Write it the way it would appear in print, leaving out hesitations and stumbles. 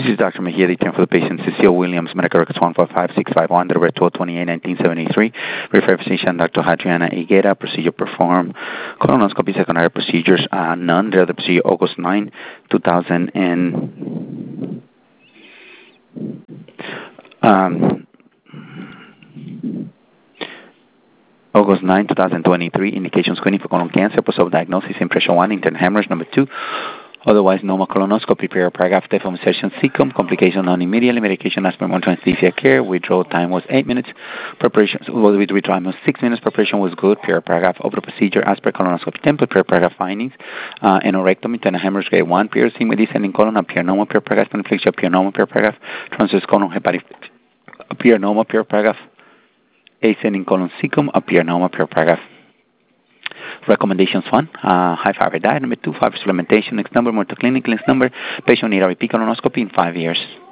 This is Dr. Mejia, the for the patient, Cecile Williams, medical records 155651, the red 12/28/1973. Referred physician, Dr. Hadriana Higuera. Procedure performed. Colonoscopy, secondary procedures, none. The other procedure, August 9, 2000 and... August 9, 2023, indication screening for colon cancer, post-op diagnosis, impression 1, internal hemorrhage, number 2, otherwise normal colonoscopy, prior paragraph, type of insertion, cecum, complication non immediately, medication as per monitoring anesthesia care, withdrawal time was 8 minutes, preparation, withdrawal time was 6 minutes, preparation was good, prior paragraph, over the procedure as per colonoscopy template, prior paragraph findings, anorectomy, internal hemorrhage grade 1, piercing with descending colon, appear normal, prior paragraph, infliction, appear normal, prior paragraph, transverse colon, hepatic, appear normal, prior paragraph, ascending colon cecum, appear normal, per paragraph. Recommendations 1, high fiber diet. Number 2, fiber supplementation. Next number, more to clinic. Next number, patient need a repeat colonoscopy in 5 years.